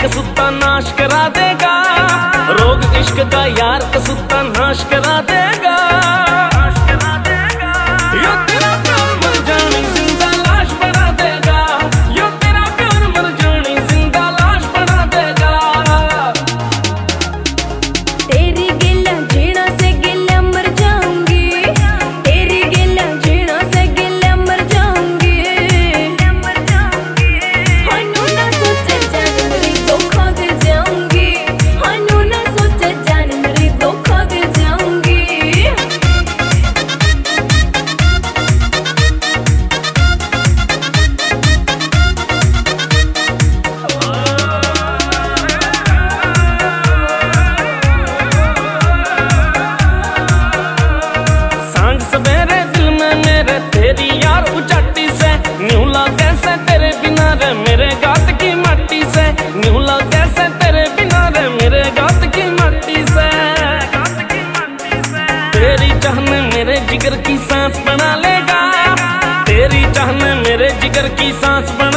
कसूता नाश करा देगा, रोग इश्क का यार कसूता नाश करा देगा। यो तेरा प्यार मर जानी जिंदा लाश बना देगा, यो तेरा प्यार मर जानी जिंदा लाश बना देगा। तेरी गिला जीना से गिला मर जाऊंगी, तेरी गिला जीना से गिला मर जाऊंगी। हानू ना सोचे जान मेरी धोखा दे जाऊंगी, हानू ना सोचे जान मेरी धोखा दे जाऊंगी। सांझ सवेरे दिल में मेरे तेरी यार उचाटी से, न्यूला कैसे तेरे बिना रे मेरे गात की मट्टी से, न्यूला कैसे तेरे बिना रे मेरे गात की मट्टी से। तेरी चाहने मेरे जिगर की सांस बना लेगा, तेरी चाहने मेरे जिगर की सांस बना